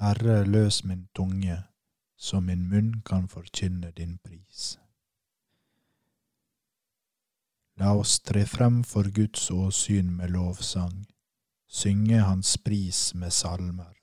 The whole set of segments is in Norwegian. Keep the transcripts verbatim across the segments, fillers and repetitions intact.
Herre, løs min tunge, så min munn kan forkynne din pris. La oss tre frem for Guds åsyn med lovsang, synge hans pris med salmer.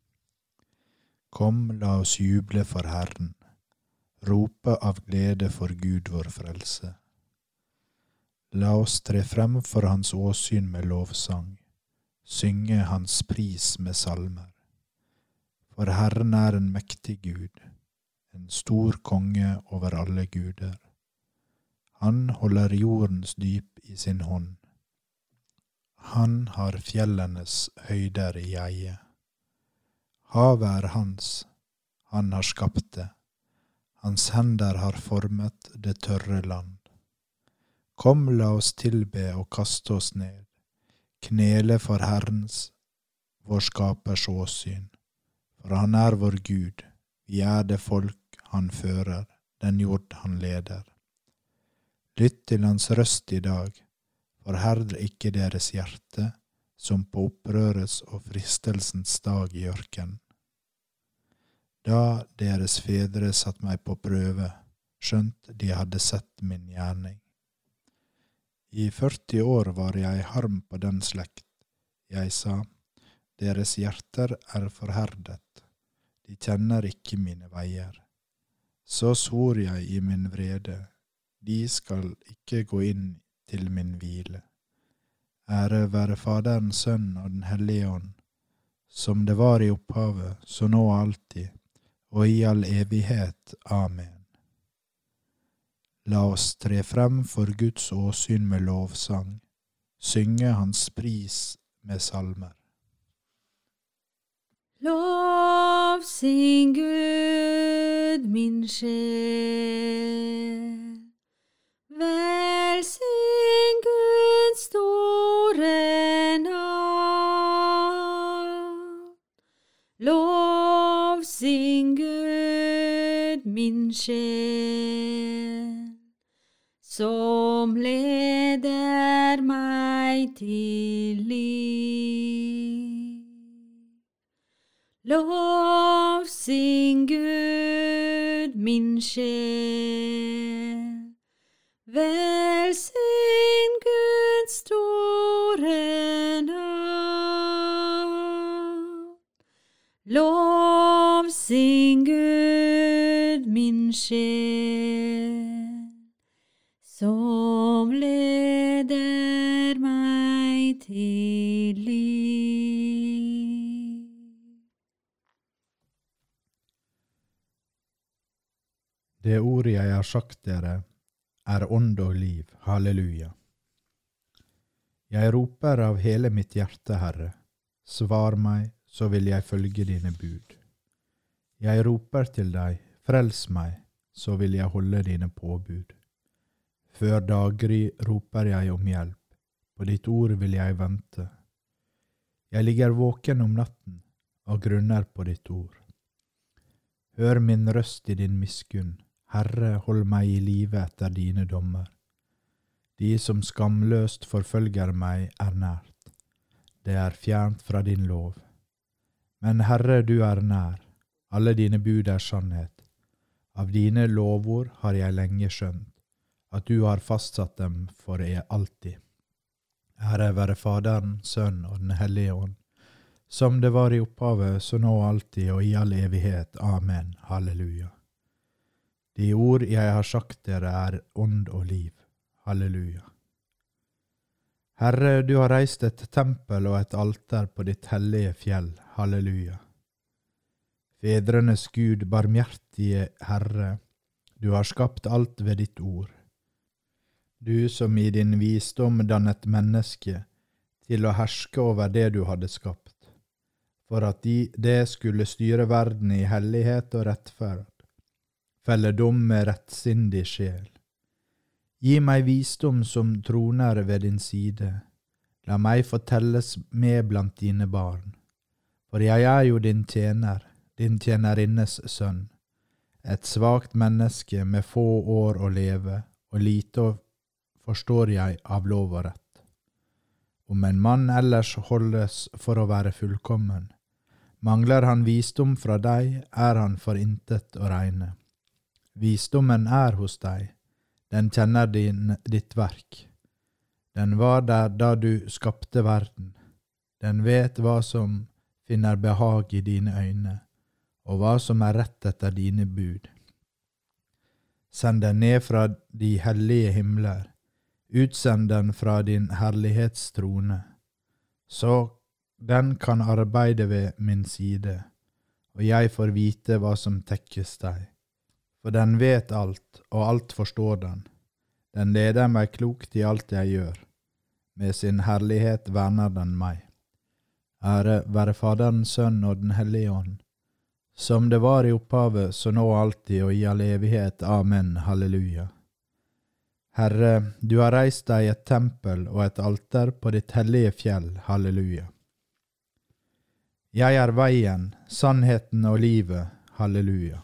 Kom, la oss juble for Herren, rope av glede for Gud vår frelse. La oss tre frem for hans åsyn med lovsang, synge hans pris med salmer. For Herren er en mektig Gud, en stor konge over alle guder. Han holder jordens dyp i sin hånd. Han har fjellenes høyder i eie. Havet er hans, han har skapt det. Hans hender har formet det tørre land. Kom, la oss tilbe og kaste oss ned, knele for Herrens, vår skapers åsyn. For han er vår Gud, vi er det folk han fører, den jord han leder. Lytt til hans røst i dag, forherd ikke deres hjerte, som på opprørets og fristelsens dag i ørken. Da deres fedre satt meg på prøve, skjønt de hadde sett min gjerning. I førti år var jeg harm på den slekt. Jeg sa, deres hjerter er forherdet, de kjenner ikke mine veier. Så svor jeg i min vrede, de skal ikke gå inn til min hvile. Ære være Faderen, Sønnen og den Hellige Ånd, som det var i opphavet, så nå alltid, og i all evighet. Amen. La oss tre frem for Guds åsyn med lovsang, synge hans pris med salmer. Lov sin Gud, min sjel. Velsign Guds store navn. Lov sin Gud, min sjel, som leder meg til liv. Lov sin Gud, min sjel, velsign Guds store navn. Lov sin Gud, min sjel, som leder meg til liv. Det ordet jeg har sagt dere, er ånd og liv. Halleluja. Jeg roper av hele mitt hjerte, Herre. Svar meg, så vil jeg følge dine bud. Jeg roper til deg, frels meg, så vil jeg holde dine påbud. Før daggry roper jeg om hjelp, på ditt ord vil jeg vente. Jeg ligger våken om natten, og grunner på ditt ord. Hør min røst i din miskunn, Herre, hold meg i live etter dine dommer. De som skamløst forfølger meg er nært. Det er fjernt fra din lov. Men Herre, du er nær. Alle dine bud er sannhet. Av dine lovord har jeg lenge skjønt, at du har fastsatt dem for alltid. Ære være Faderen, Sønnen og den Hellige Ånd, som det var i opphavet, så nå alltid og i all evighet. Amen. Halleluja. De ord jeg har sagt dere er ånd og liv. Halleluja. Herre, du har reist et tempel og et alter på ditt hellige fjell. Halleluja. Fedrenes Gud, barmhjertige Herre, du har skapt alt ved ditt ord. Du som i din visdom dannet menneske til å herske over det du hadde skapt, for at de, det skulle styre verden i hellighet og rettferd, felle dom med rettsindig sjel. Gi meg visdom som troner ved din side. La meg fortelles med blant dine barn. For jeg er jo din tjener, din tjenerinnes sønn, et svagt menneske med få år å leve, og lite forstår jeg av lov og rett. Om en mann ellers holdes for å være fullkommen, Mangler han visdom fra deg, er han for intet å regne. Visdommen er hos deg, den kjenner din, ditt verk. Den var der da du skapte verden. Den vet hva som finner behag i dine øyne, og hva som er rett etter dine bud. Send den ned fra de hellige himler, utsend den fra din herlighetstrone, så den kan arbeide ved min side, og jeg får vite hva som tekkes deg. For den vet alt, og alt forstår den. Den leder meg klokt i alt jeg gjør. Med sin herlighet verner den meg. Ære være Faderen, Sønn og den hellige ånd, som det var i opphavet, så nå alltid og i all evighet. Amen. Halleluja. Herre, du har reist deg et tempel og et alter på ditt hellige fjell. Halleluja. Jeg er veien, sannheten og livet. Halleluja.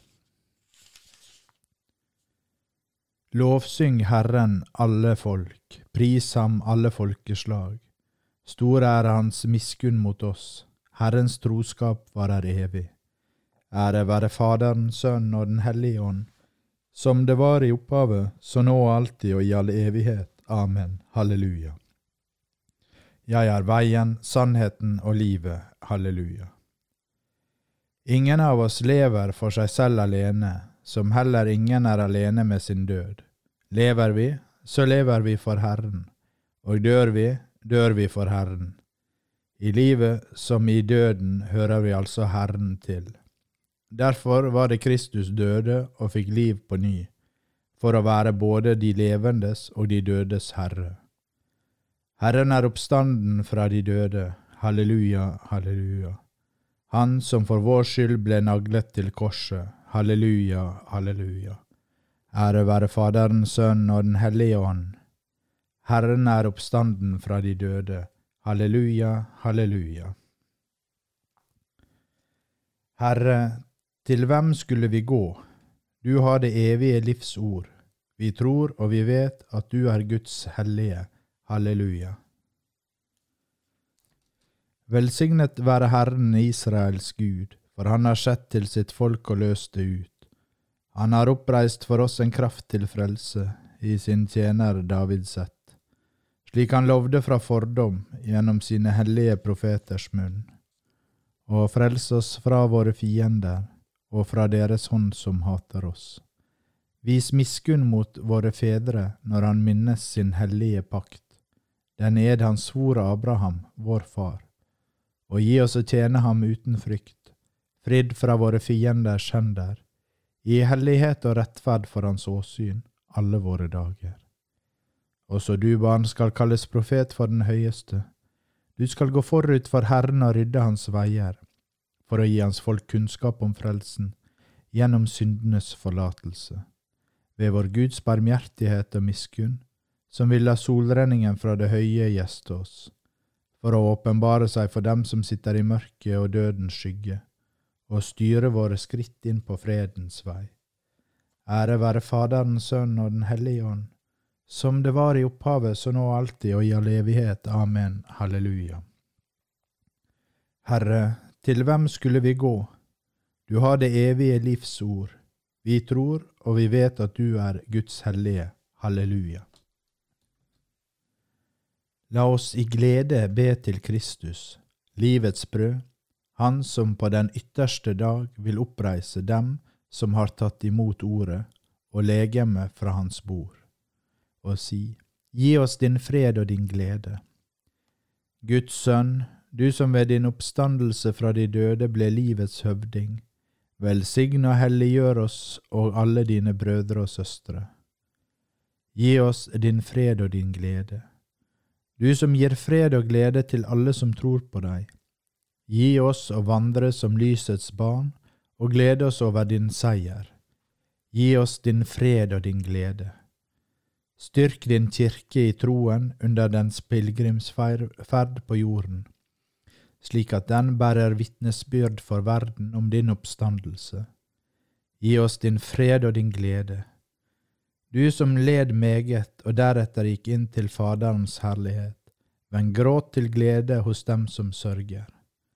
Lovsyng Herren alle folk, pris ham alle folkeslag. Stor er hans miskunn mot oss, Herrens troskap varer evig. Ære være Faderen, Sønn og den hellige ånd, som det var i opphavet, så nå alltid og i all evighet. Amen. Halleluja. Jeg er veien, sannheten og livet. Halleluja. Ingen av oss lever for seg selv alene, som heller ingen er alene med sin død. Lever vi, så lever vi for Herren, og dør vi, dør vi for Herren. I livet som i døden hører vi altså Herren til. Derfor var det Kristus døde og fikk liv på ny, for å være både de levendes og de dødes Herre. Herren er oppstanden fra de døde. Halleluja, halleluja. Han som for vår skyld ble naglet til korset. Halleluja, halleluja. Ære være Faderen, Sønn og den hellige ånd. Herren er oppstanden fra de døde. Halleluja, halleluja. Herre, til hvem skulle vi gå? Du har det evige livs ord. Vi tror og vi vet at du er Guds hellige. Halleluja. Velsignet være Herren Israels Gud, for han har sett til sitt folk og løst det ut. Han har oppreist for oss en kraft til frelse i sin tjener Davids ett, slik han lovde fra fordom gjennom sine hellige profeters munn, og frelse oss fra våre fiender og fra deres hånd som hater oss. Vis miskunn mot våre fedre når han minnes sin hellige pakt, den ed han svor Abraham, vår far, og gi oss å tjene ham uten frykt, fridd fra våre fienders hender, i hellighet og rettferd for hans åsyn alle våre dager. Også du, barn, skal kalles profet for den høyeste. Du skal gå forut for Herren og rydde hans veier, for å gi hans folk kunnskap om frelsen, gjennom syndenes forlatelse. Ved vår Guds barmhjertighet og miskunn, som vil la solrenningen fra det høye gjeste oss, for å åpenbare seg for dem som sitter i mørket og dødens skygge, og styre våre skritt inn på fredens vei. Ære være Faderen, Sønn og den hellige ånd, som det var i opphavet, så nå alltid og i all evighet. Amen. Halleluja. Herre, til hvem skulle vi gå? Du har det evige livs ord. Vi tror og vi vet at du er Guds hellige. Halleluja. La oss i glede be til Kristus, livets brød, han som på den ytterste dag vil oppreise dem som har tatt imot ordet og legeme fra hans bord, og si, gi oss din fred og din glede. Guds sønn, du som ved din oppstandelse fra de døde ble livets høvding, velsign og helliggjør oss og alle dine brødre og søstre. Gi oss din fred og din glede. Du som gir fred og glede til alle som tror på deg, gi oss å vandre som lysets barn og glede oss over din seier. Gi oss din fred og din glede. Styrk din kirke i troen under dens pilgrimsferd på jorden, slik at den bærer vitnesbyrd for verden om din oppstandelse. Gi oss din fred og din glede. Du som led meget og deretter gikk inn til Faderens herlighet, vend gråt til glede hos dem som sørger.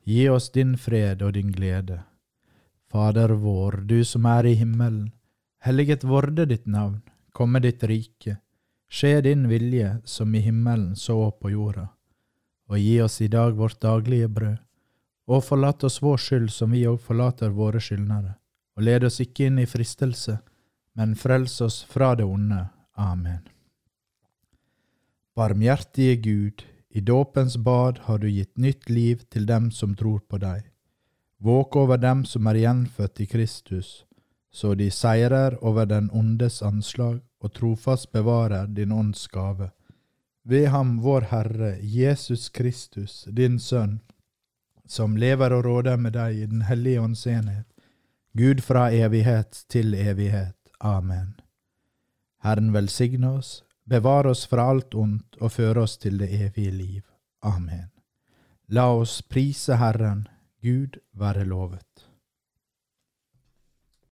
Gi oss din fred og din glede. Fader vår, du som er i himmelen, helliget vorde ditt navn, komme ditt rike, skje din vilje som i himmelen så på jorda. Og gi oss i dag vårt daglige brød, og forlat oss vår skyld som vi også forlater våre skyldnere, og led oss ikke inn i fristelse, men frels oss fra det onde. Amen. Barmhjertige Gud, i dåpens bad har du gitt nytt liv til dem som tror på deg. Våk over dem som er gjenfødt i Kristus, så de seirer over den ondes anslag og trofast bevarer din ånds gave. Ved ham vår Herre, Jesus Kristus, din Sønn, som lever og råder med deg i den hellige ånds enhet, Gud fra evighet til evighet. Amen. Herren velsigne oss, bevare oss fra alt ondt og føre oss til det evige liv. Amen. La oss prise Herren, Gud være lovet.